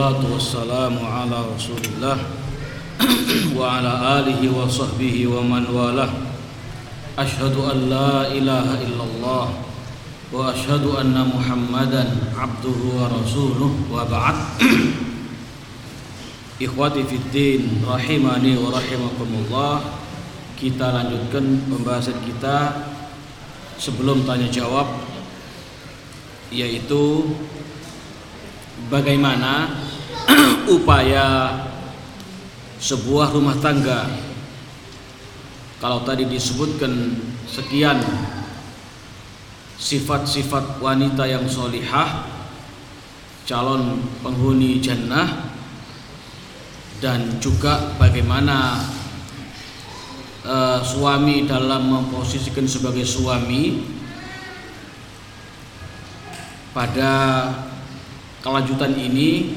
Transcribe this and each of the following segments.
Wassalatu wassalamu ala Rasulillah wa ala alihi wa sahbihi wa man walah. Asyhadu an la ilaha illallah wa asyhadu anna Muhammadan abduhu wa rasuluh wa ba'd. Ikhwati fid din rahimani wa rahimakumullah. Kita lanjutkan pembahasan kita sebelum tanya jawab, yaitu bagaimana upaya sebuah rumah tangga. Kalau tadi disebutkan sekian sifat-sifat wanita yang solihah, calon penghuni jannah, dan juga bagaimana suami dalam memposisikan sebagai suami. Pada kelanjutan ini,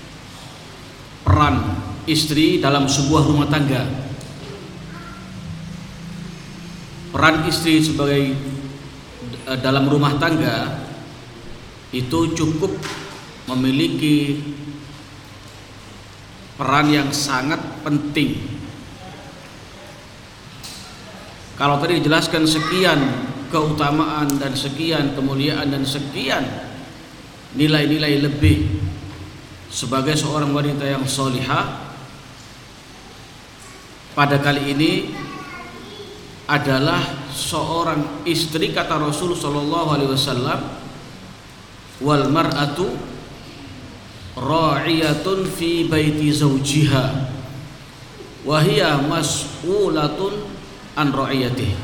peran istri dalam sebuah rumah tangga. Peran istri sebagai dalam rumah tangga itu cukup memiliki peran yang sangat penting. Kalau tadi dijelaskan sekian keutamaan dan sekian kemuliaan dan sekian nilai-nilai lebih sebagai seorang wanita yang solihah, pada kali ini adalah seorang istri, kata Rasul sallallahu alaihi wasallam, wal mar'atu ra'iyatun fi baiti zawjiha wa hiya mas'ulatun an ra'iyatihi.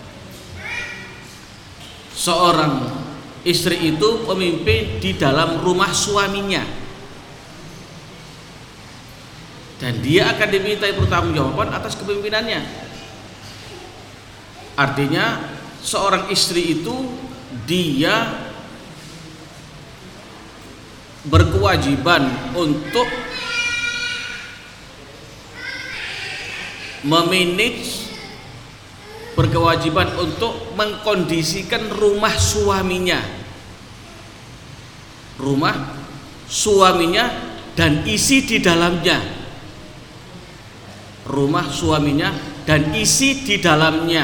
Seorang istri itu pemimpin di dalam rumah suaminya, dan dia akan dimintai pertanggungjawaban atas kepemimpinannya. Artinya seorang istri itu dia berkewajiban untuk memanage, berkewajiban untuk mengkondisikan rumah suaminya, dan isi di dalamnya. Rumah suaminya dan isi di dalamnya.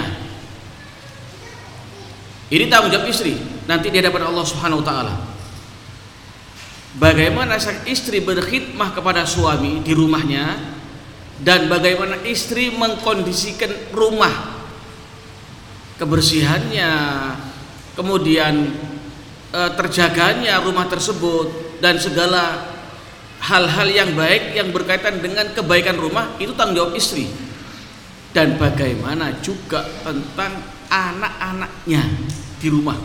Ini tanggung jawab istri nanti di hadapan Allah Subhanahu wa taala. Bagaimana sang istri berkhidmah kepada suami di rumahnya, dan bagaimana istri mengkondisikan rumah, kebersihannya, kemudian terjaganya rumah tersebut, dan segala hal-hal yang baik yang berkaitan dengan kebaikan rumah, itu tanggung jawab istri. Dan bagaimana juga tentang anak-anaknya di rumah.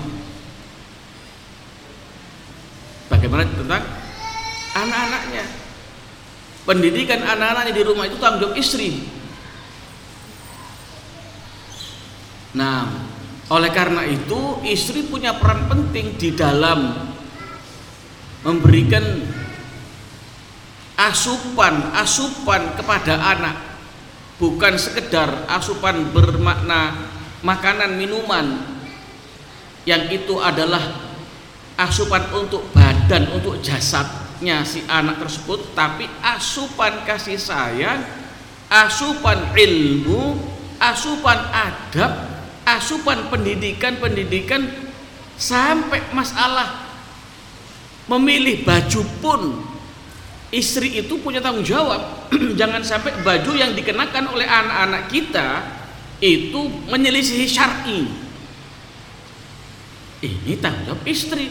Bagaimana tentang anak-anaknya, pendidikan anak-anaknya di rumah, itu tanggung jawab istri. Nah, oleh karena itu istri punya peran penting di dalam memberikan asupan kepada anak, bukan sekedar asupan bermakna makanan minuman, yang itu adalah asupan untuk badan, untuk jasadnya si anak tersebut, tapi asupan kasih sayang, asupan ilmu, asupan adab, asupan pendidikan, sampai masalah memilih baju pun istri itu punya tanggung jawab. Jangan sampai baju yang dikenakan oleh anak-anak kita itu menyelisihi syar'i. Ini tanggung jawab istri.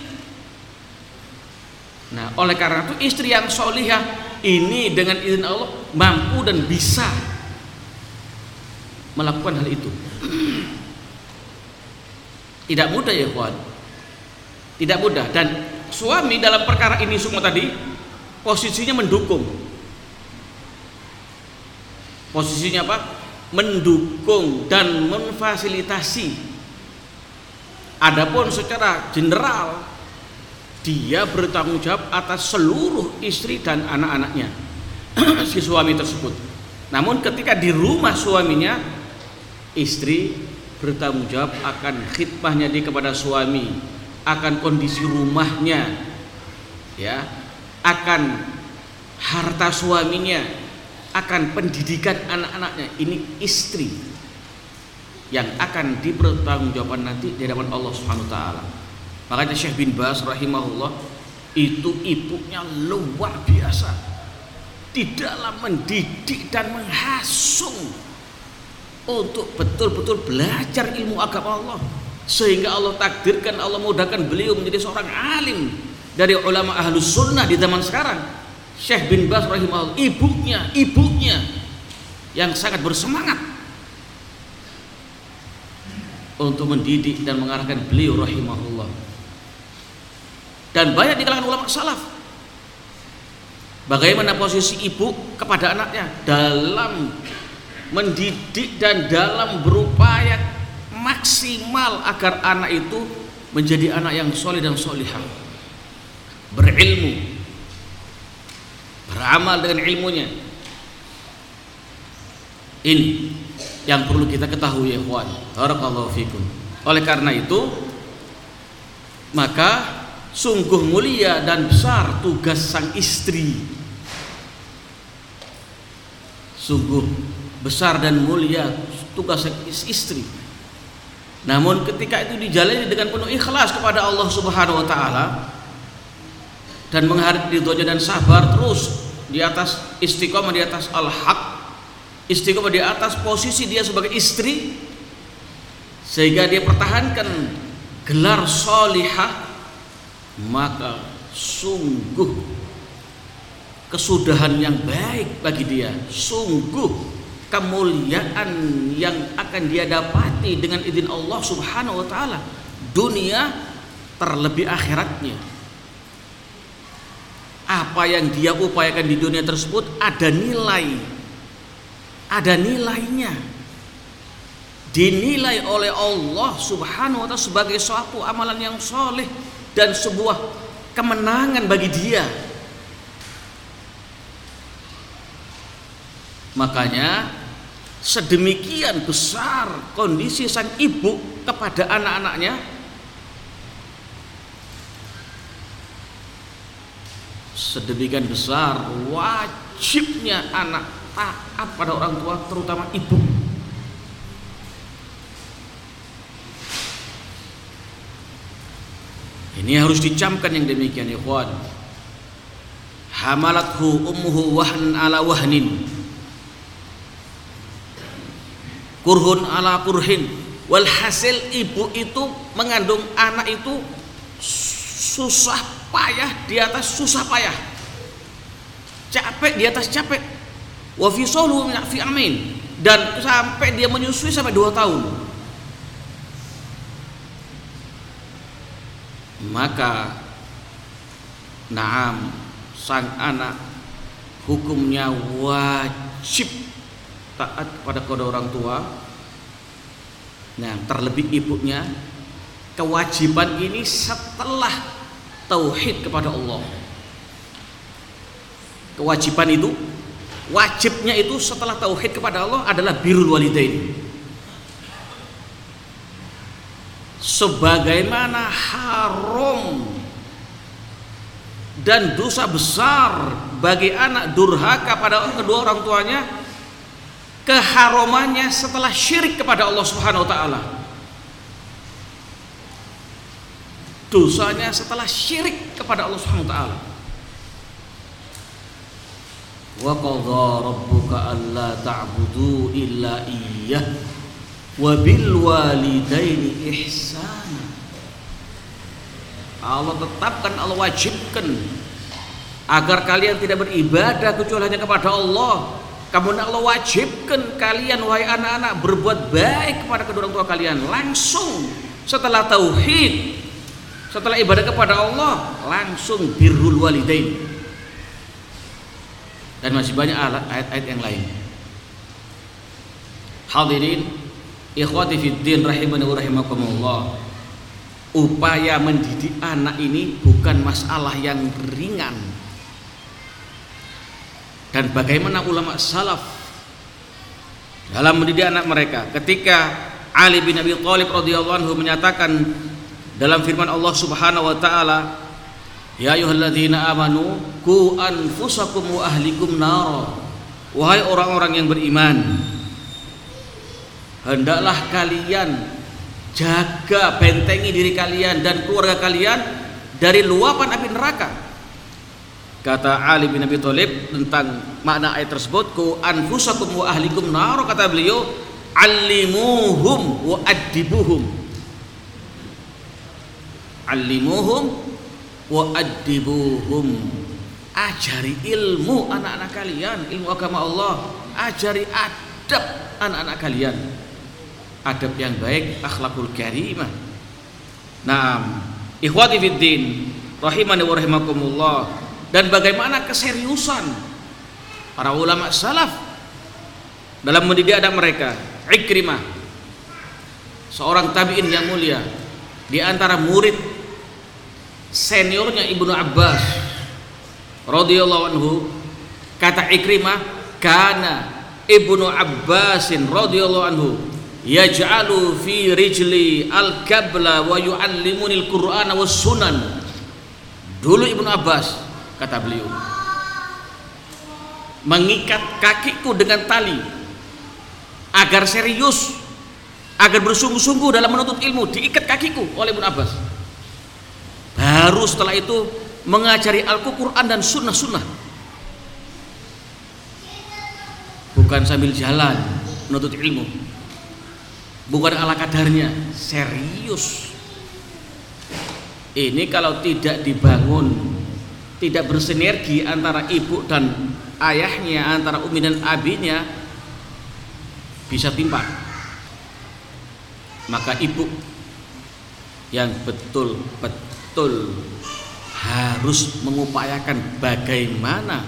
Nah, oleh karena itu istri yang solihah ini dengan izin Allah mampu dan bisa melakukan hal itu. Tidak mudah ya kawan, tidak mudah. Dan suami dalam perkara ini semua tadi posisinya mendukung. Posisinya apa? Mendukung dan memfasilitasi. Adapun secara general dia bertanggung jawab atas seluruh istri dan anak-anaknya si suami tersebut. Namun ketika di rumah suaminya, istri bertanggung jawab akan khidmahnya dia kepada suami, akan kondisi rumahnya, ya, akan harta suaminya, akan pendidikan anak-anaknya. Ini istri yang akan dipertanggungjawabkan nanti di hadapan Allah Subhanahu wa taala. Makanya Syekh bin Baz rahimahullah itu ibunya luar biasa di dalam mendidik dan menghasung untuk betul-betul belajar ilmu agama Allah, sehingga Allah takdirkan, Allah mudahkan beliau menjadi seorang alim dari ulama ahlus sunnah di zaman sekarang. Syekh bin Baz rahimahullah, ibunya yang sangat bersemangat untuk mendidik dan mengarahkan beliau rahimahullah. Dan banyak di kalangan ulama salaf bagaimana posisi ibu kepada anaknya dalam mendidik dan dalam berupaya maksimal agar anak itu menjadi anak yang soleh dan solihah, berilmu, beramal dengan ilmunya. Ini yang perlu kita ketahui ya ikhwan, barakallahu fikum. Oleh karena itu, maka sungguh mulia dan besar tugas sang istri. Sungguh besar dan mulia tugas sang istri. Namun ketika itu dijalani dengan penuh ikhlas kepada Allah Subhanahu wa taala dan mengharap ridhonya dan sabar terus di atas istiqomah, di atas al-haq, istiqomah di atas posisi dia sebagai istri, sehingga dia pertahankan gelar sholihah, maka sungguh kesudahan yang baik bagi dia, sungguh kemuliaan yang akan dia dapati dengan izin Allah Subhanahu wa taala, dunia terlebih akhiratnya. Apa yang dia upayakan di dunia tersebut ada nilainya, dinilai oleh Allah Subhanahu wa taala sebagai suatu amalan yang soleh dan sebuah kemenangan bagi dia. Makanya sedemikian besar kondisi sang ibu kepada anak-anaknya, sedemikian besar wajibnya anak taat pada orang tua, terutama ibu. Ini harus dicamkan yang demikian ya ikhwan. Hamalathu ummuhu wahnan ala wahnin, kurhun ala kurhin. Walhasil ibu itu mengandung anak itu susah payah di atas susah payah, capek di atas capek. Wa fisaluhu fi amin, dan sampai dia menyusui sampai 2 tahun. Maka naam, sang anak hukumnya wajib taat kepada kedua orang tua. Nah, terlebih ibunya, kewajiban ini setelah tauhid kepada Allah. Kewajiban itu, wajibnya itu setelah tauhid kepada Allah adalah birrul walidain. Sebagaimana haram dan dosa besar bagi anak durhaka pada kedua orang tuanya, keharumannya setelah syirik kepada Allah Subhanahu wa taala. Dosanya setelah syirik kepada Allah Subhanahu wa taala. Wa qadha rabbuka alla ta'budu illa iyyah wa bil walidaini ihsana. Allah tetapkan, Allah wajibkan agar kalian tidak beribadah kecuali hanya kepada Allah. Kemudian Allah wajibkan kalian wahai anak-anak berbuat baik kepada kedua orang tua kalian. Langsung setelah tauhid, setelah ibadah kepada Allah, langsung birrul walidain. Dan masih banyak ayat-ayat yang lain. Hadirin ikhwati fiddin rahimani wa rahimakumullah, upaya mendidik anak ini bukan masalah yang ringan. Dan bagaimana ulama salaf dalam mendidik anak mereka, ketika Ali bin Abi Thalib radhiyallahu anhu menyatakan dalam firman Allah Subhanahu wa taala, Ya ayyuhalladzina amanu qu anfusakum wa ahlikum nara. Wahai orang-orang yang beriman, hendaklah kalian jaga, bentengi diri kalian dan keluarga kalian dari luapan api neraka. Kata Ali bin Abi Thalib tentang makna ayat tersebut, ku anfusakum wa ahlikum nar, kata beliau, allimuhum wa addibuhum. Allimuhum wa addibuhum. Ajari ilmu anak-anak kalian, ilmu agama Allah. Ajari adab anak-anak kalian, adab yang baik, akhlakul karimah. Naam, ikhwati fiddin rahimani wa rahimakumullah. Dan bagaimana keseriusan para ulama salaf dalam mendidik anak mereka. Ikrimah, seorang tabi'in yang mulia, di antara murid seniornya Ibnu Abbas radhiyallahu anhu, kata Ikrimah, kana Ibnu Abbasin radhiyallahu anhu yaj'alu fi rijli al-kabla wa yu'allimuni al-Qur'ana was sunan. Dulu Ibnu Abbas, kata beliau, mengikat kakiku dengan tali agar serius, agar bersungguh-sungguh dalam menuntut ilmu. Diikat kakiku oleh Ibnu Abbas. Baru setelah itu mengajari Al-Quran dan sunnah-sunnah. Bukan sambil jalan menuntut ilmu, bukan ala kadarnya, serius. Ini kalau tidak dibangun, tidak bersinergi antara ibu dan ayahnya, antara umi dan abinya, bisa timpang. Maka ibu yang betul-betul harus mengupayakan bagaimana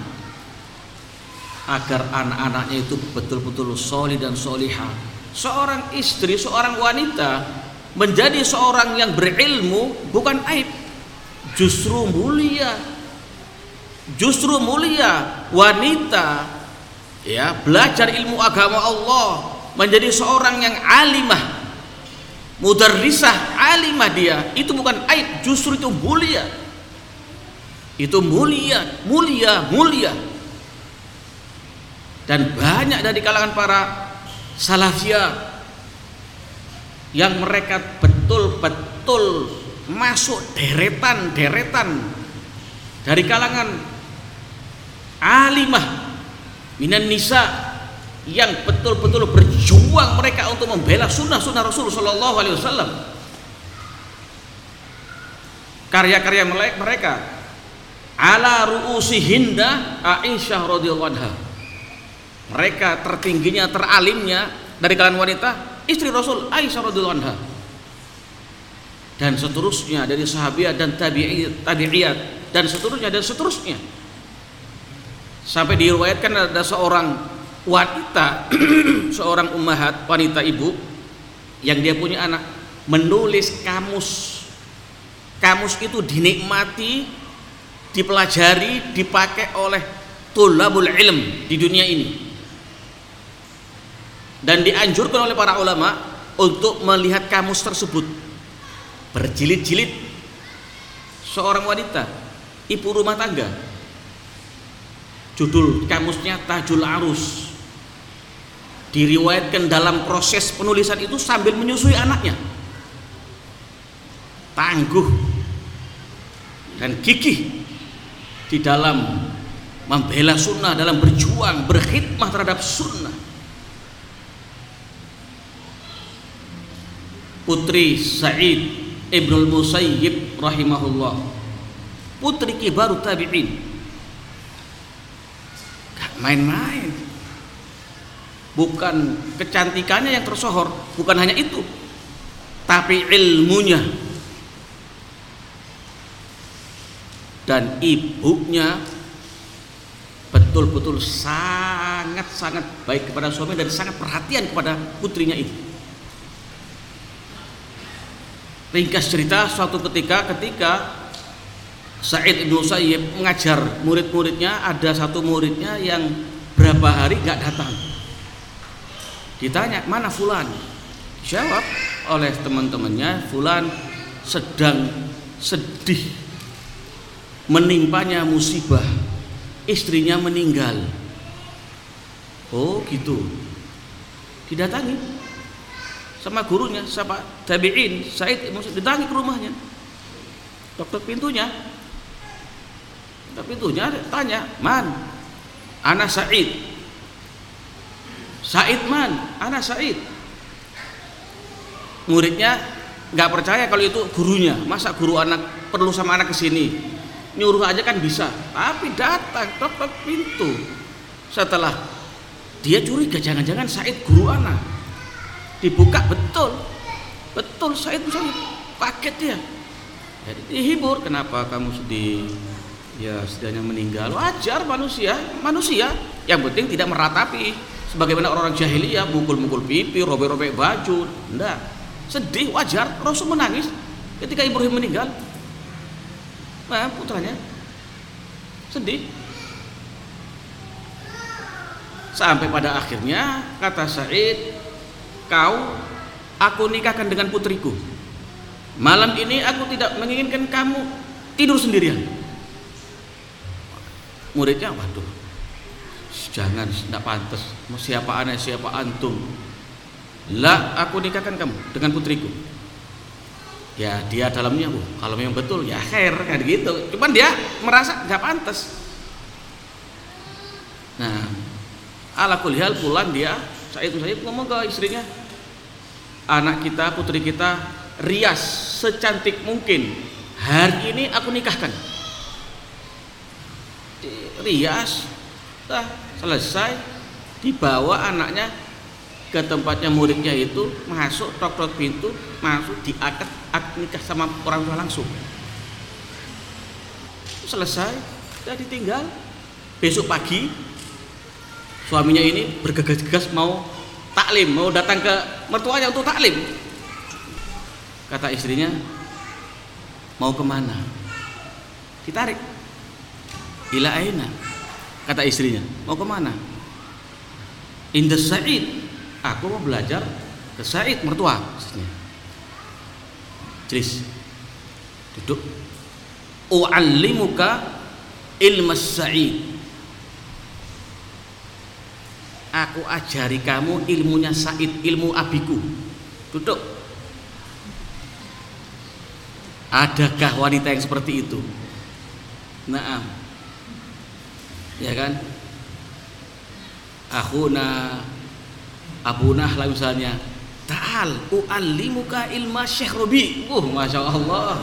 agar anak-anaknya itu betul-betul solih dan solihah. Seorang istri, seorang wanita menjadi seorang yang berilmu bukan aib, justru mulia. Justru mulia wanita ya belajar ilmu agama Allah, menjadi seorang yang alimah, mudarrisah, alimah, dia itu bukan aib, justru itu mulia. Itu mulia. Dan banyak dari kalangan para salafiyah yang mereka betul-betul masuk deretan dari kalangan alimah minan nisa yang betul-betul berjuang mereka untuk membela sunnah-sunnah Rasul sallallahu alaihi wasallam. Karya-karya mereka ala ru'usihinda Aisyah radhiyallahu anha. Mereka tertingginya, teralimnya dari kalangan wanita, istri Rasul Aisyah radhiyallahu anha. Dan seterusnya dari sahabiat dan tabi'iyat dan seterusnya. Sampai diriwayatkan ada seorang wanita seorang ummahat, wanita ibu, yang dia punya anak, menulis kamus. Kamus itu dinikmati, dipelajari, dipakai oleh tulabul ilm di dunia ini, dan dianjurkan oleh para ulama untuk melihat kamus tersebut berjilid-jilid. Seorang wanita, ibu rumah tangga, judul kamusnya Tajul Arus. Diriwayatkan dalam proses penulisan itu sambil menyusui anaknya, tangguh dan gigih di dalam membela sunnah, dalam berjuang, berkhidmah terhadap sunnah. Putri Sa'id Ibnul Musayyib rahimahullah, putri kibarut tabi'in, gak main-main. Bukan kecantikannya yang tersohor, bukan hanya itu, tapi ilmunya. Dan ibunya betul-betul sangat-sangat baik kepada suami dan sangat perhatian kepada putrinya itu. Ringkas cerita, suatu ketika Sa'id Ibn Musayyib mengajar murid-muridnya, ada satu muridnya yang berapa hari gak datang. Ditanya, mana fulan? Jawab oleh teman-temannya, fulan sedang sedih Menimpanya musibah, istrinya meninggal. Oh gitu. Didatangi sama gurunya, sama tabi'in Said didatangi ke rumahnya, ketok pintunya, tanya, "Man, ana Said." "Said man, ana Said." Muridnya nggak percaya kalau itu gurunya. Masa guru anak perlu sama anak kesini? Nyuruh aja kan bisa. Tapi datang, ketok pintu. Setelah dia curiga, jangan-jangan Said guru anak. Dibuka, betul Said misalnya, kaget dia. Jadi dihibur, "Kenapa kamu sedih?" "Ya setidaknya meninggal." Wajar, manusia. Yang penting tidak meratapi sebagaimana orang-orang jahiliyah, mukul-mukul pipi, robek-robek baju. Enggak, sedih wajar. Rasul menangis ketika Ibrahim meninggal. Nah, putranya sedih. Sampai pada akhirnya kata Said, aku nikahkan dengan putriku. Malam ini aku tidak menginginkan kamu tidur sendirian." Muridnya, "Waduh, jangan, tidak pantas. Siapa anak, siapa antum?" "Lah, aku nikahkan kamu dengan putriku." Ya dia dalamnya, kalau memang betul ya khair kan gitu. Cuman dia merasa nggak pantas. Nah, ala kulli hal pulang dia, Said ngomong ke istrinya, "Anak kita, putri kita rias secantik mungkin. Hari ini aku nikahkan." Rias, selesai, dibawa anaknya ke tempatnya muridnya itu, masuk, tok pintu, masuk, diakad nikah sama orang tua langsung. Selesai, sudah ditinggal. Besok pagi suaminya ini bergegas-gegas mau taklim, mau datang ke mertuanya untuk taklim. Kata istrinya, "Mau kemana?" Ditarik. "Ila aina?" Kata istrinya, "Mau kemana?" "Inda Said." "Aku mau belajar ke Said, mertua." Jelis, duduk. "U'allimuka ilmas Said." Aku ajari kamu ilmunya Said, ilmu abiku. Duduk. Adakah wanita yang seperti itu? Naam. Ya kan? Akhuna, abunah lah misalnya. "Ta'al u'allimuka ilma Syekh Robi." Masya Allah.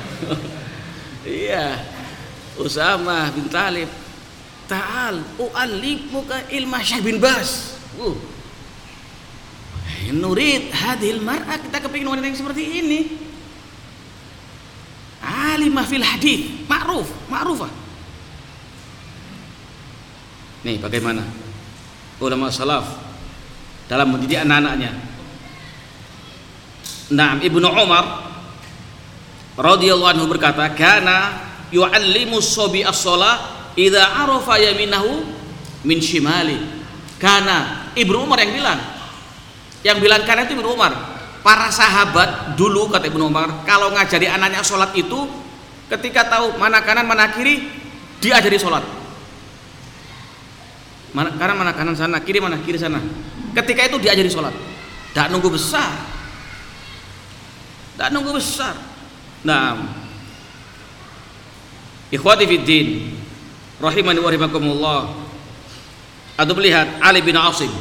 Iya, Usama bin Talib. "Ta'al u'allimuka ilma Syekh bin Bas." Nurid hadhil mar'ah, kita kepingin wanita yang seperti ini. Alimah fil hadith, ma'rufah. Nih bagaimana ulama salaf dalam mendidik anak-anaknya. Nah, Ibnu Umar radhiyallahu anhu berkata, "Kana yu'allimu as-sabi as-shalah idza arafa yaminahu min shimali." Kana, Ibnu Umar yang bilang karena itu Ibnu Umar. Para sahabat dulu, kata Ibnu Umar, kalau ngajari anaknya sholat itu ketika tahu mana kanan mana kiri, diajari sholat. Mana kanan mana kanan sana, kiri mana kiri sana. Ketika itu diajari sholat. Tidak nunggu besar. Nah, ikhwati fiddin, rahimani wa rahimakumullah. Atau melihat Ali bin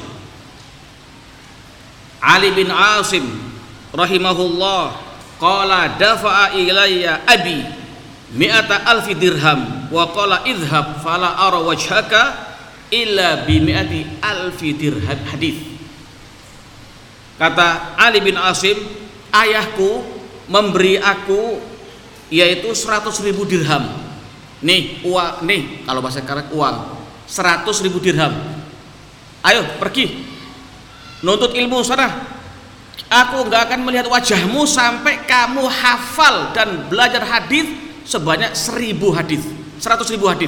Asim rahimahullah, qala dafa'a ilayya abi mi'ata alfi dirham wa qala idhhab fala ara wajhaka illa bi mi'ati alfi dirham. Hadis. Kata Ali bin Asim, ayahku memberi aku yaitu 100.000 dirham. Nih uang, nih kalau bahasa sekarang uang 100.000 dirham. Ayo pergi nuntut ilmu sana. Aku enggak akan melihat wajahmu sampai kamu hafal dan belajar hadis sebanyak 1.000 hadis, 100.000 hadis.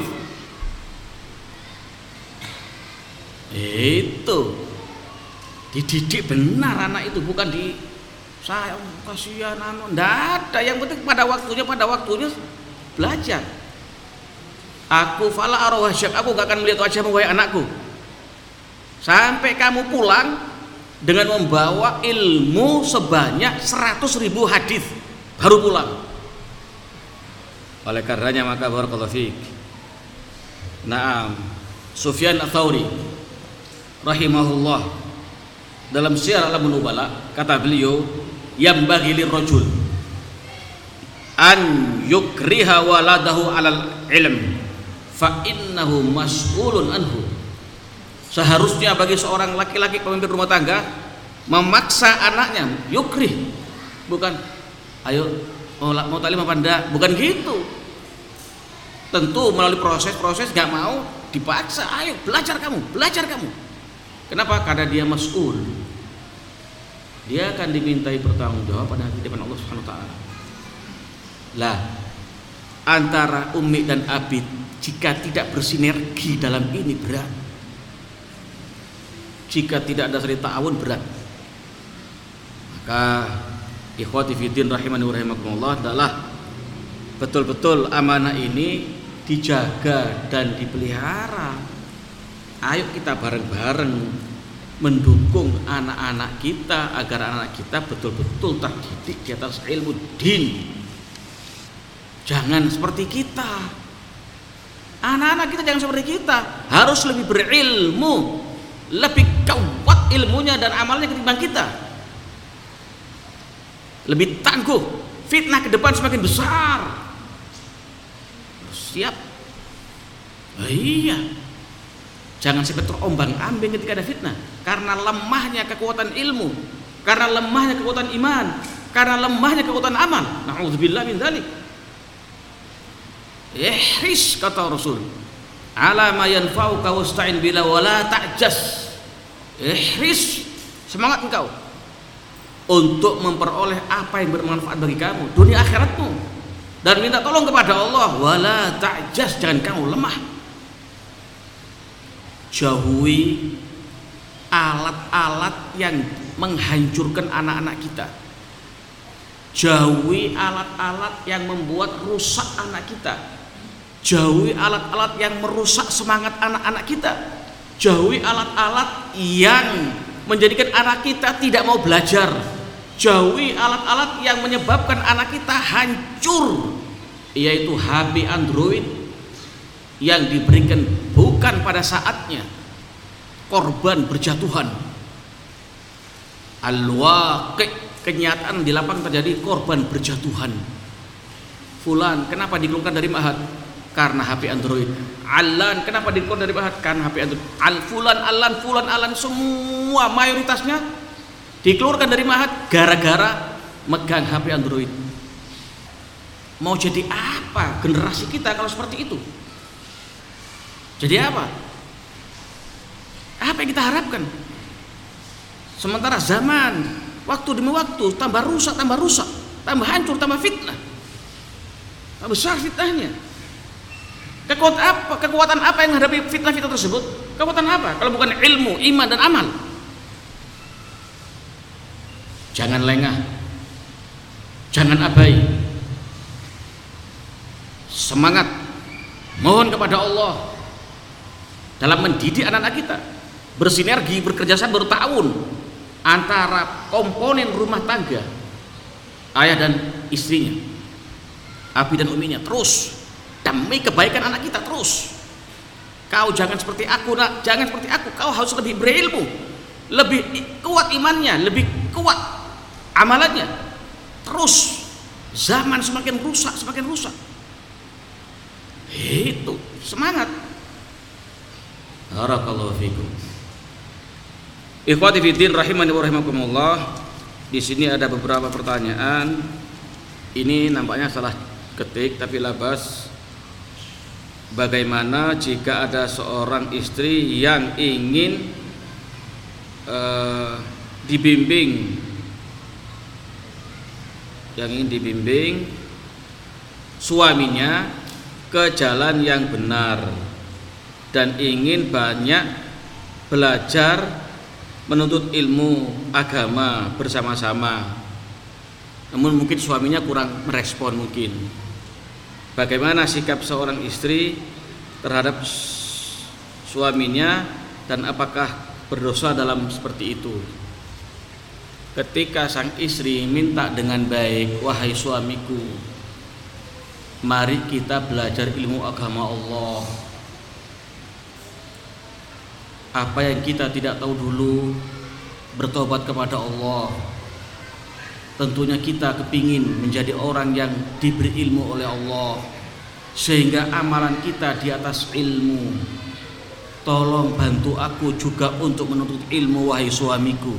Itu dididik benar anak itu, bukan di saya kasihan enggak ada. Yang penting pada waktunya belajar. Aku fala ara wajhak, aku gak akan melihat wajahmu wahai anakku sampai kamu pulang dengan membawa ilmu sebanyak 100.000 hadis baru pulang. Oleh karenanya maka barakallahu fiik. Naam, Sufyan Ats-Tsauri rahimahullah dalam Syiar Alamun Nubala kata beliau, yambaghi lirrajul an yukriha waladahu alal ilm fa innahu mas'ulun anhu. Seharusnya bagi seorang laki-laki pemimpin rumah tangga memaksa anaknya, yukrih, bukan ayo mau taklim apa enggak, bukan gitu. Tentu melalui proses gak mau dipaksa, ayo belajar kamu. Kenapa? Karena dia mas'ul, dia akan dimintai pertanggungjawaban di hadapan Allah Subhanahu wa taala. Lah, antara umi dan abi jika tidak bersinergi dalam ini berat. Jika tidak ada saling ta'awun berat. Maka ikhwati fiddin rahimani wa rahimakumullah, adalah betul-betul amanah ini dijaga dan dipelihara. Ayo kita bareng-bareng mendukung anak-anak kita agar anak kita betul-betul terdidik di atas ilmu din. Jangan seperti kita. Anak-anak kita jangan seperti kita, harus lebih berilmu, lebih kuat ilmunya dan amalnya ketimbang kita, lebih tangguh. Fitnah ke depan semakin besar. Siap. Iya. Jangan sampai terombang-ambing ketika ada fitnah karena lemahnya kekuatan ilmu, karena lemahnya kekuatan iman, karena lemahnya kekuatan amal. Na'udzubillah min dzalik. Ihris, kata Rasul, ala ma yanfa'uka wasta'in bila wala ta'jas. Ihris, semangat engkau untuk memperoleh apa yang bermanfaat bagi kamu dunia akhiratmu, dan minta tolong kepada Allah. Wala ta'jas, jangan kamu lemah. Jauhi alat-alat yang menghancurkan anak-anak kita. Jauhi alat-alat yang membuat rusak anak kita. Jauhi alat-alat yang merusak semangat anak-anak kita. Jauhi alat-alat yang menjadikan anak kita tidak mau belajar. Jauhi alat-alat yang menyebabkan anak kita hancur, yaitu HP Android yang diberikan bukan pada saatnya, korban berjatuhan. Al-waqi', kenyataan di lapangan terjadi, korban berjatuhan. Fulan kenapa dikeluarkan dari ma'had? Karena HP Android. Alan kenapa dikeluarkan dari ma'had? Karena HP Android. Fulan alan semua mayoritasnya dikeluarkan dari ma'had gara-gara megang HP Android. Mau jadi apa generasi kita kalau seperti itu? Jadi apa? Apa yang kita harapkan? Sementara zaman waktu demi waktu tambah rusak, tambah hancur, tambah fitnah, tambah besar fitnahnya. Kekuatan apa yang menghadapi fitnah-fitnah tersebut? Kekuatan apa kalau bukan ilmu, iman dan amal? Jangan lengah, jangan abai. Semangat, mohon kepada Allah dalam mendidik anak-anak kita, bersinergi, bekerjasama, bertawun antara komponen rumah tangga, ayah dan istrinya, abi dan uminya, terus demi kebaikan anak kita. Terus kau jangan seperti aku, nak, jangan seperti aku, kau harus lebih berilmu, lebih kuat imannya, lebih kuat amalannya. Terus zaman semakin rusak, itu semangat. Barakallahu fikum. Ikhwati fiddin rahimani wa rahimakumullah. Di sini ada beberapa pertanyaan. Ini nampaknya salah ketik tapi labas. Bagaimana jika ada seorang istri yang ingin dibimbing suaminya ke jalan yang benar dan ingin banyak belajar menuntut ilmu agama bersama-sama, namun mungkin suaminya kurang merespon mungkin. Bagaimana sikap seorang istri terhadap suaminya dan apakah berdosa dalam seperti itu. Ketika sang istri minta dengan baik, wahai suamiku, mari kita belajar ilmu agama Allah. Apa yang kita tidak tahu dulu, bertobat kepada Allah. Tentunya kita kepingin menjadi orang yang diberi ilmu oleh Allah, sehingga amalan kita di atas ilmu. Tolong bantu aku juga untuk menuntut ilmu, wahai suamiku.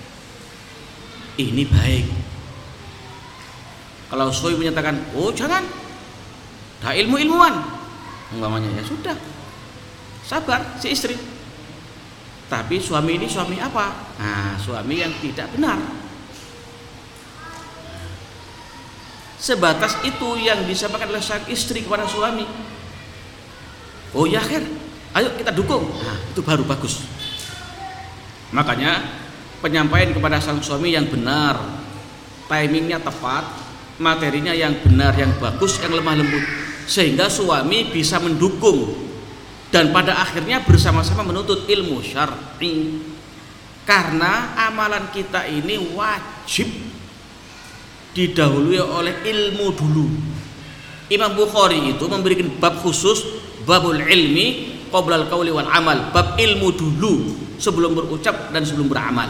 Ini baik. Kalau suami menyatakan, oh jangan, dah ilmu-ilmuwan, umpamanya, ya sudah, sabar si istri. Tapi suami ini suami apa? Nah, suami yang tidak benar. Sebatas itu yang disampaikan oleh sang istri kepada suami. Oh ya Khair, ayo kita dukung. Nah, itu baru bagus. Makanya penyampaian kepada sang suami yang benar, timingnya tepat, materinya yang benar, yang bagus, yang lemah lembut, sehingga suami bisa mendukung dan pada akhirnya bersama-sama menuntut ilmu syar'i. Karena amalan kita ini wajib didahului oleh ilmu dulu. Imam Bukhari itu memberikan bab khusus, babul ilmi qoblal qauli wal amal, bab ilmu dulu sebelum berucap dan sebelum beramal.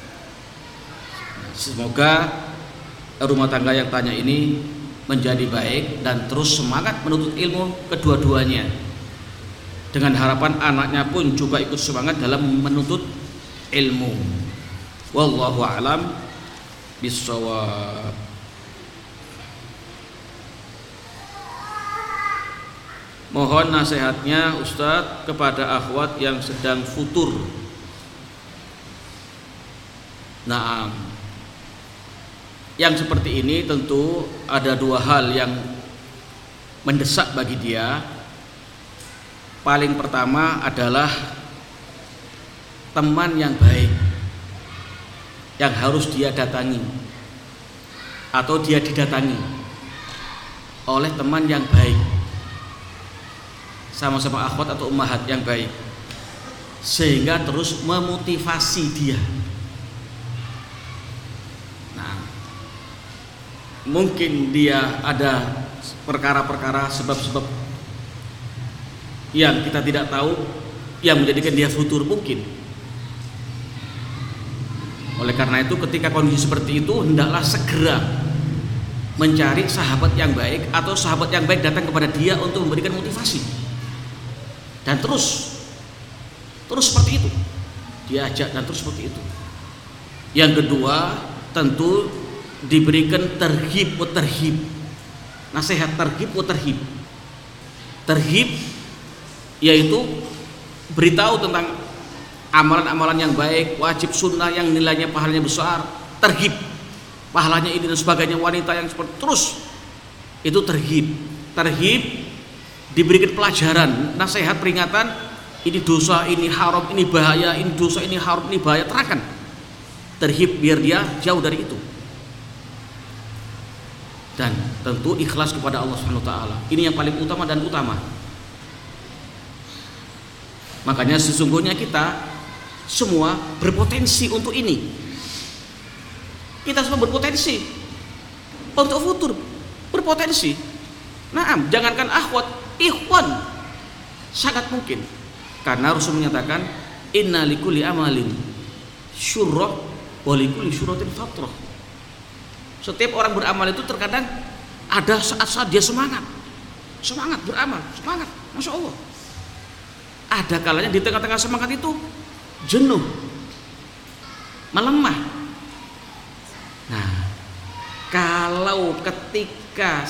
Semoga rumah tangga yang tanya ini menjadi baik dan terus semangat menuntut ilmu kedua-duanya, dengan harapan anaknya pun juga ikut semangat dalam menuntut ilmu. Wallahu a'lam bissawab. Mohon nasihatnya Ustadz kepada akhwat yang sedang futur. Nah, yang seperti ini tentu ada dua hal yang mendesak bagi dia. Paling pertama adalah teman yang baik yang harus dia datangi atau dia didatangi oleh teman yang baik, sama-sama akhwat atau ummahat yang baik, sehingga terus memotivasi dia. Nah, mungkin dia ada perkara-perkara, sebab-sebab yang kita tidak tahu yang menjadikan dia futur mungkin. Oleh karena itu ketika kondisi seperti itu, hendaklah segera mencari sahabat yang baik atau sahabat yang baik datang kepada dia untuk memberikan motivasi. Dan terus seperti itu, diajak dan terus seperti itu. Yang kedua, tentu diberikan terhib wa terhib, nasihat terhib wa terhib. Terhib yaitu beritahu tentang amalan-amalan yang baik, wajib sunnah yang nilainya pahalanya besar. Terhib, pahalanya ini dan sebagainya, wanita yang seperti terus, itu terhib. Terhib diberikan pelajaran, nasihat, peringatan, ini dosa, ini haram, ini bahaya, ini dosa, ini haram, ini bahaya, terangkan. Terhib biar dia jauh dari itu. Dan tentu ikhlas kepada Allah Subhanahu wa taala. Ini yang paling utama dan utama. Makanya sesungguhnya kita semua berpotensi untuk ini. Kita semua berpotensi untuk futur, berpotensi. Nah, jangankan akhwat, ikhwan sangat mungkin. Karena Rasul menyatakan inna likulli amalin syurrah wa likulli syurratin fatrah. Setiap orang beramal itu terkadang ada saat-saat dia semangat beramal, semangat, Masya Allah. Ada kalanya di tengah-tengah semangat itu jenuh, melemah. Nah, kalau ketika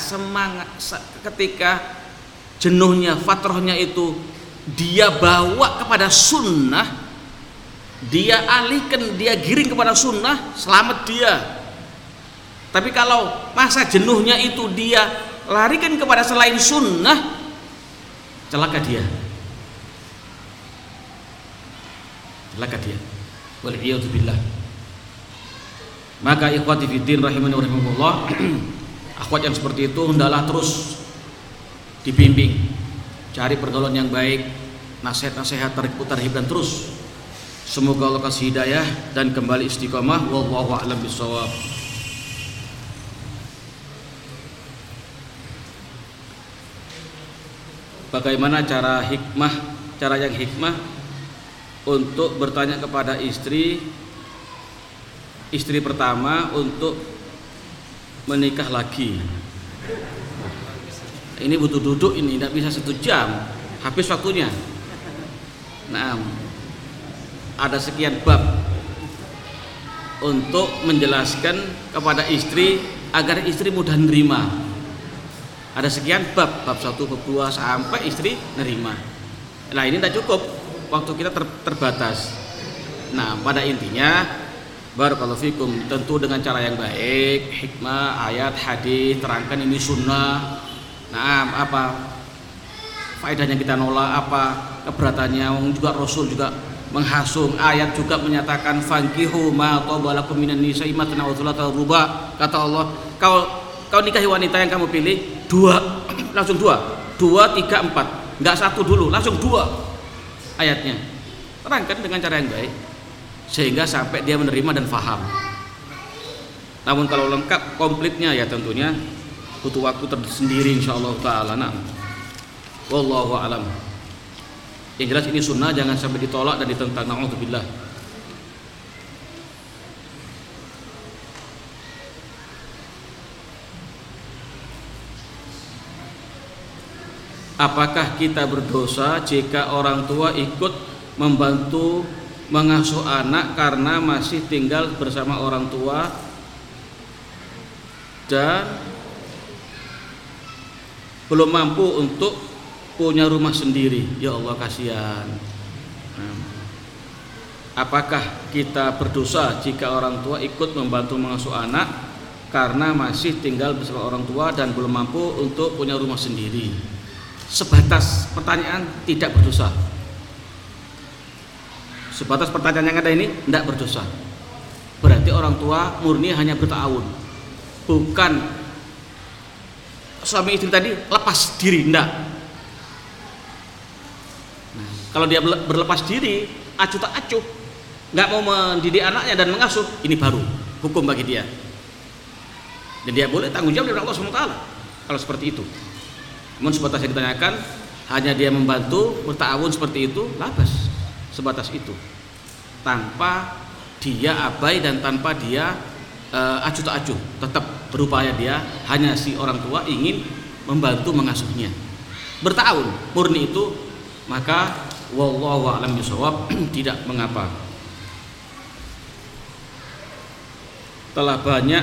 jenuhnya, fatrahnya itu dia bawa kepada sunnah, dia alihkan, dia giring kepada sunnah, selamat dia. Tapi kalau masa jenuhnya itu dia larikan kepada selain sunnah, celaka dia. Wal'iyadzubillah. Maka ikhwati fiddin rahimani wa rahimakumullah, akhwat yang seperti itu hendaklah terus dibimbing. cari pergaulan yang baik, nasihat-nasihat terhib dan terus. Semoga Allah kasih hidayah dan kembali istiqomah. Wallahu a'lam bishawab. Bagaimana cara yang hikmah untuk bertanya kepada istri pertama untuk menikah lagi? Ini butuh duduk, ini tidak bisa 1 jam, habis waktunya. Nah, ada sekian bab untuk menjelaskan kepada istri agar istri mudah nerima. Ada sekian bab 1, bab 2 sampai istri nerima. Nah, ini tidak cukup, waktu kita terbatas. Nah, pada intinya barakallahu fikum, tentu dengan cara yang baik, hikmah, ayat, hadis, terangkan ini sunnah. Nah, apa faedahnya kita nolak, apa keberatannya? Juga Rasul juga menghasung, ayat juga menyatakan fankihu ma tabalakum minan nisa'i matna wa thulatha ruba. Kata Allah, kau nikahi wanita yang kamu pilih 2, langsung 2, 3, 4, enggak 1 dulu, langsung 2 ayatnya. Terangkan dengan cara yang baik sehingga sampai dia menerima dan faham. Namun kalau lengkap komplitnya ya tentunya butuh waktu tersendiri insyaallah taala. Nah, wallahu a'lam. Yang jelas ini sunnah, jangan sampai ditolak dan ditentang. Na'udzubillah. Apakah kita berdosa jika orang tua ikut membantu mengasuh anak karena masih tinggal bersama orang tua dan belum mampu untuk punya rumah sendiri? Ya Allah, kasihan. Apakah kita berdosa jika orang tua ikut membantu mengasuh anak karena masih tinggal bersama orang tua dan belum mampu untuk punya rumah sendiri? Sebatas pertanyaan, tidak berdosa. Sebatas pertanyaan yang ada ini, tidak berdosa. Berarti orang tua murni hanya berta'awun, bukan suami istri tadi lepas diri, tidak. Nah, kalau dia berlepas diri, acuh tak acuh, nggak mau mendidik anaknya dan mengasuh, ini baru hukum bagi dia. Dan dia boleh tanggung jawab dari Allah SWT kalau seperti itu. Namun sebatas yang ditanyakan hanya dia membantu berta'awun seperti itu, labas. Sebatas itu, tanpa dia abai dan tanpa dia acuh tak acuh, tetap berupaya dia hanya si orang tua ingin membantu mengasuhnya, berta'awun murni itu, maka wallahu a'lam bishawab, tidak mengapa. Telah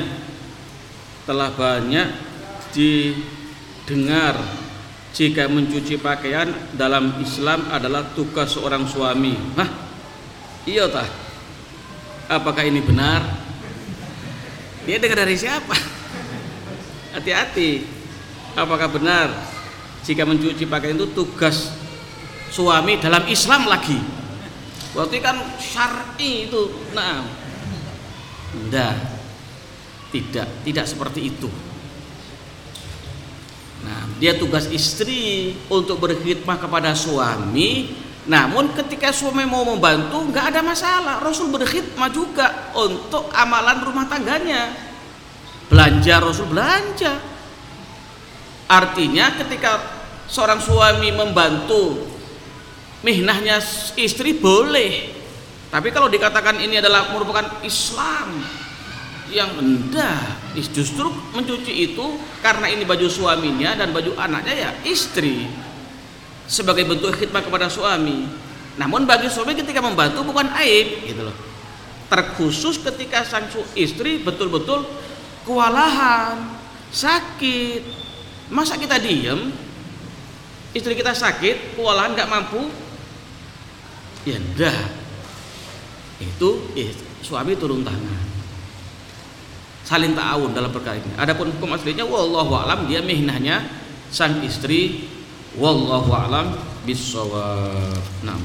banyak didengar jika mencuci pakaian dalam Islam adalah tugas seorang suami. Hah? Iya tah? Apakah ini benar? Dia dengar dari siapa? Hati-hati. Apakah benar jika mencuci pakaian itu tugas suami dalam Islam lagi? Berarti kan syar'i itu. Nah, tidak seperti itu. Nah, dia tugas istri untuk berkhidmah kepada suami. Namun ketika suami mau membantu, nggak ada masalah. Rasul berkhidmah juga untuk amalan rumah tangganya. Belanja, Rasul belanja. Artinya ketika seorang suami membantu mihnahnya istri boleh. Tapi kalau dikatakan ini adalah merupakan Islam yang rendah, justru mencuci itu karena ini baju suaminya dan baju anaknya, ya istri sebagai bentuk khidmat kepada suami. Namun bagi suami ketika membantu bukan aib gitu loh. Terkhusus ketika sang istri betul-betul kewalahan, sakit. Masa kita diem? Istri kita sakit, kewalahan, nggak mampu, ya enggak. Itu suami turun tangan, saling ta'awun dalam perkara ini. Adapun hukum aslinya wallahu a'lam, dia mihnahnya sang istri, wallahu a'lam bissawab. Nah,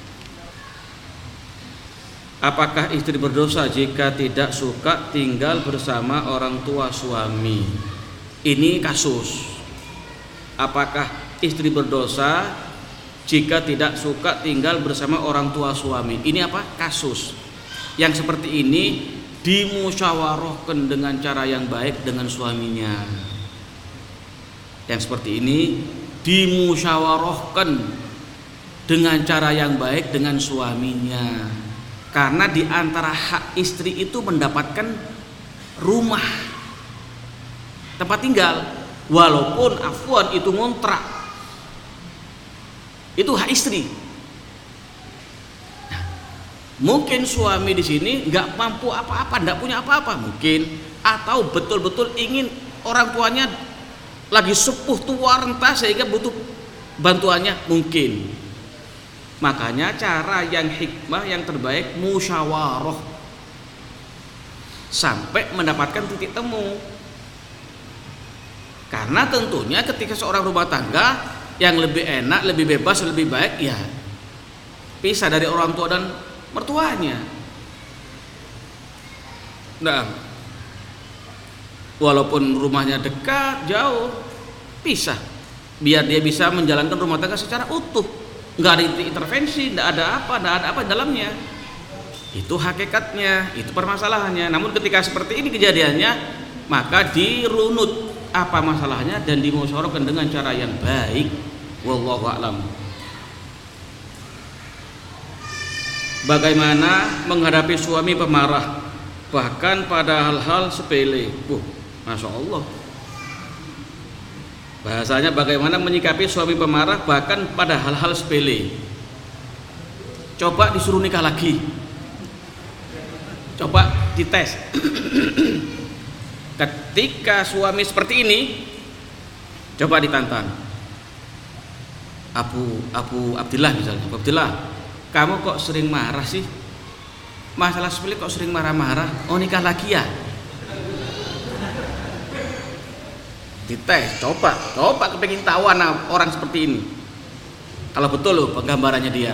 apakah istri berdosa jika tidak suka tinggal bersama orang tua suami? Ini kasus. Apakah istri berdosa jika tidak suka tinggal bersama orang tua suami. Ini apa? Kasus yang seperti ini dimusyawarahkan dengan cara yang baik dengan suaminya. Yang seperti ini dimusyawarahkan dengan cara yang baik dengan suaminya. Karena di antara hak istri itu mendapatkan rumah, tempat tinggal, walaupun afwan itu ngontrak, itu hak istri. Nah, mungkin suami di sini nggak mampu apa-apa, nggak punya apa-apa mungkin, atau betul-betul ingin orang tuanya lagi sepuh tua renta sehingga butuh bantuannya mungkin. Makanya cara yang hikmah yang terbaik musyawarah sampai mendapatkan titik temu. Karena tentunya ketika seorang rumah tangga yang lebih enak, lebih bebas, lebih baik ya pisah dari orang tua dan mertuanya. Nah, walaupun rumahnya dekat, jauh, pisah biar dia bisa menjalankan rumah tangga secara utuh. Nggak ada intervensi, nggak ada apa di dalamnya. Itu hakikatnya, itu permasalahannya. Namun ketika seperti ini kejadiannya, maka dirunut apa masalahnya dan dimusyawarahkan dengan cara yang baik. Wallahu a'lam. Bagaimana menghadapi suami pemarah bahkan pada hal-hal sepele? Masya Allah. Bahasanya bagaimana menyikapi suami pemarah bahkan pada hal-hal sepele. Coba disuruh nikah lagi, coba dites. Ketika suami seperti ini, coba ditantang. Abu Abdillah misalnya, Abu Abdillah, kamu kok sering marah sih? Masalah sepele kok sering marah-marah? Oh, nikah lagi ya? Dites, coba kepengin tahu orang seperti ini. Kalau betul loh penggambarannya dia.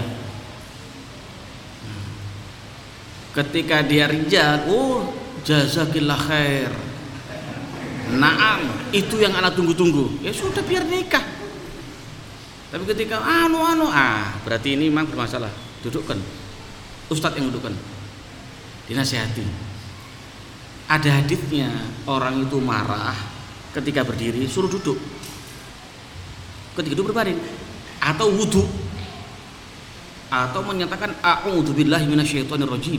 Ketika dia rijal, jazakillah khair. Naam, itu yang anak tunggu-tunggu. Ya sudah biar nikah. Tapi ketika berarti ini memang bermasalah. Dudukkan. Ustadz yang dudukkan. Dinasihati. Ada haditsnya, orang itu marah ketika berdiri suruh duduk, ketika duduk berbaring atau wudhu atau menyatakan a'udzubillahi minasyaitonirrajim.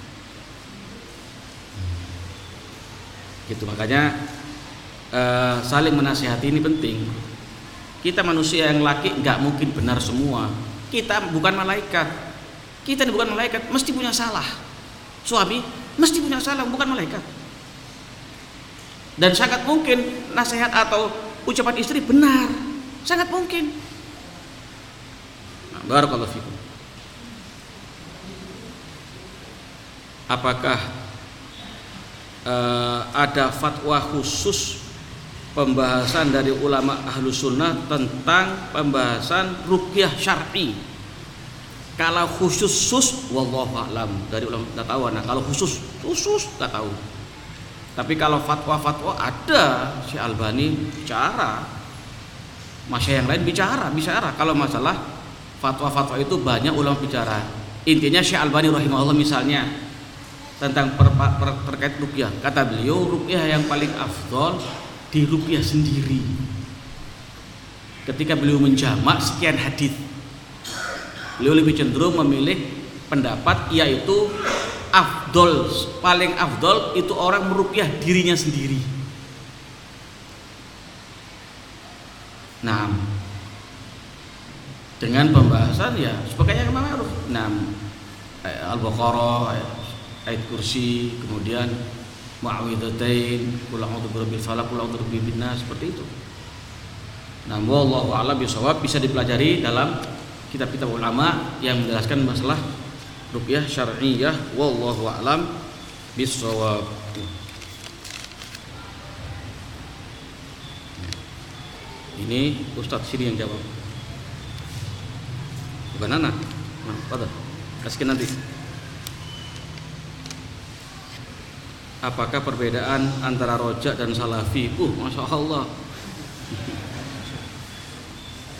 Gitu, makanya saling menasihati ini penting. Kita manusia yang laki nggak mungkin benar semua. Kita bukan malaikat. Kita bukan malaikat, mesti punya salah. Suami mesti punya salah, bukan malaikat. Dan sangat mungkin nasihat atau ucapan istri benar, sangat mungkin. Barakallahu fikum. Apakah ada fatwa khusus pembahasan dari ulama Ahlus Sunnah tentang pembahasan ruqyah syar'i? Kalau khusus wallahu a'lam, dari ulama tidak tahu. Nah, kalau khusus tidak tahu. Tapi kalau fatwa-fatwa ada, Syekh Albani bicara, masyayikh yang lain bicara. Kalau masalah fatwa-fatwa itu banyak ulama bicara. Intinya Syekh Albani rahimahullah misalnya tentang terkait ruqyah, kata beliau ruqyah yang paling afdol di ruqyah sendiri. Ketika beliau menjamak sekian hadis, beliau lebih cenderung memilih pendapat yaitu paling afdol itu orang meruqyah dirinya sendiri. Nah, dengan pembahasan ya sebagainya ma'ruf. Nah, Al-Baqarah, ayat kursi, kemudian mu'awwidhatain, qul a'udzu birabbil falaq, qul a'udzu birabbin nas, seperti itu. Nah, wallahu a'lam bishawab, bisa dipelajari dalam kitab-kitab ulama yang menjelaskan masalah ruqyah syar'iyyah, wallahu a'lam bishawab. Ini Ustadz sini yang jawab, bukan anak. Nah, pada kasihkan nanti. Apakah perbedaan antara rojak dan salafi? Masya Allah.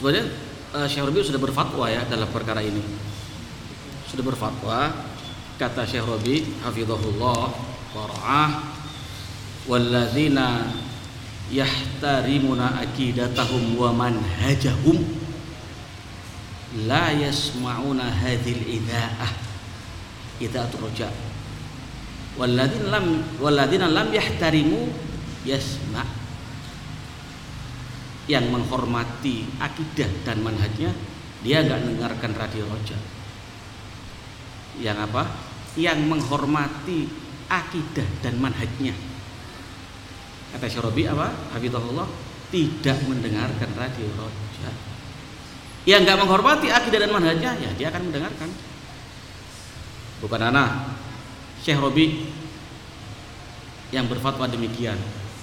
Sebenarnya Syekh Rabi sudah berfatwa ya dalam perkara ini. Sudah berfatwa, kata Syekh Rabi hafizahullah wa ra'ah, walladzina yahtarimuna aqidatahum wa manhajahum la yasma'una hadhil idha'ah idha'atur raja, walladzina lam yahtarimu yasma'. Yang menghormati akidah dan manhajnya, dia enggak mendengarkan radio roja. Yang apa? Yang menghormati akidah dan manhajnya, kata Syekh Rabi apa? Hafizahullah, tidak mendengarkan radio roja. Yang enggak menghormati akidah dan manhajnya, ya dia akan mendengarkan. Bukan anak Syekh Rabi yang berfatwa demikian.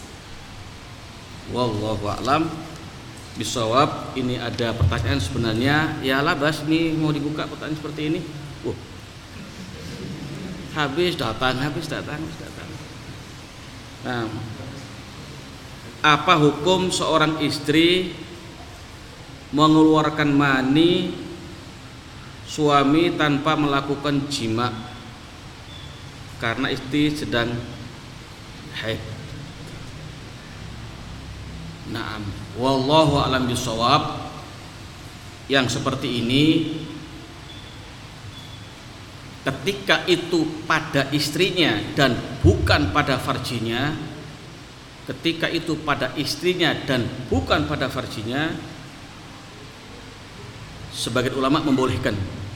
Wallahu a'lam bisawab. Ini ada pertanyaan sebenarnya, ya lah Bas, ini mau dibuka pertanyaan seperti ini. Habis datang. Nah, apa hukum seorang istri mengeluarkan mani suami tanpa melakukan jima karena istri sedang haid? Naam, wallahu a'lam bishawab. Yang seperti ini, ketika itu pada istrinya dan bukan pada farjinya, ketika itu pada istrinya dan bukan pada farjinya, sebagian ulama membolehkan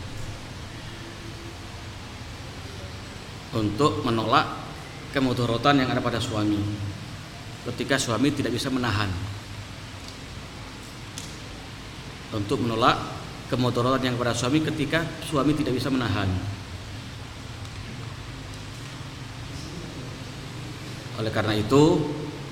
untuk menolak kemudaratan yang ada pada suami ketika suami tidak bisa menahan, untuk menolak kemudaratan yang pada suami ketika suami tidak bisa menahan. Oleh karena itu,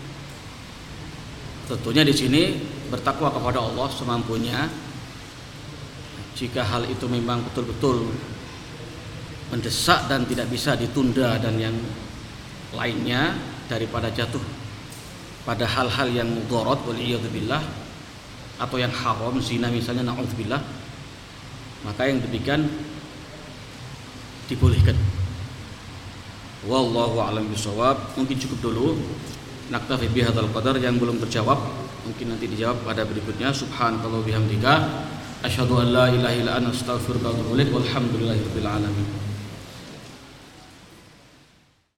tentunya di sini bertakwa kepada Allah semampunya. Jika hal itu memang betul-betul mendesak dan tidak bisa ditunda dan yang lainnya daripada jatuh pada hal-hal yang mudarat waliyadzubillah atau yang haram, zina misalnya, na'udzubillah, maka yang demikian dibolehkan. Wallahu a'lam bishawab. Mungkin cukup dulu, naktafi bihadzal qadar. Yang belum terjawab mungkin nanti dijawab pada berikutnya. Subhanallahi bihamdika asyhadu an la ilaha illa anta astaghfiruka wa atubu ilaik. Walhamdulillahirabbil alamin.